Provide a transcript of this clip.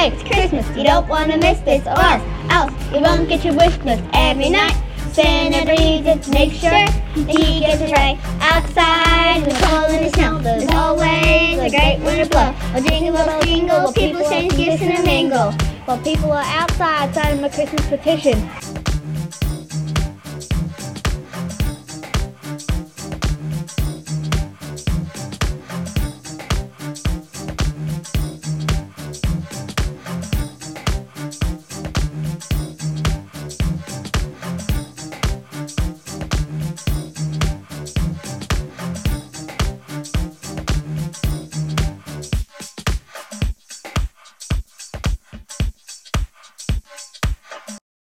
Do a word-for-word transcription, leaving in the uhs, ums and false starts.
It's Christmas, you don't want to miss this, or else, else you won't get your wish list every night. Santa reads it to make sure that he gets it right. Outside in the cold and the snow, there's always a great winter blow. A jingle bell jingle, while people exchange gifts in a mingle. While people are outside signing my Christmas petition.